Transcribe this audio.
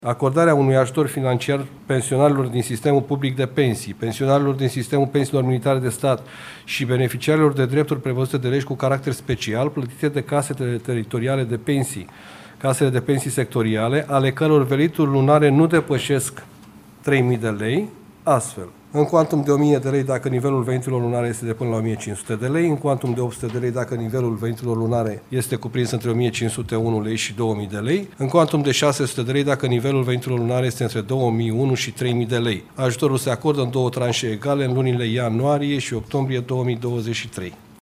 Acordarea unui ajutor financiar pensionarilor din sistemul public de pensii, pensionarilor din sistemul pensiilor militare de stat și beneficiarilor de drepturi prevăzute de legi cu caracter special, plătite de casele teritoriale de pensii, casele de pensii sectoriale, ale căror venituri lunare nu depășesc 3.000 de lei, astfel: în cuantum de 1.000 de lei dacă nivelul veniturilor lunare este de până la 1.500 de lei, în cuantum de 800 de lei dacă nivelul veniturilor lunare este cuprins între 1.501 lei și 2.000 de lei, în cuantum de 600 de lei dacă nivelul veniturilor lunare este între 2.001 și 3.000 de lei. Ajutorul se acordă în două tranșe egale în lunile ianuarie și octombrie 2023.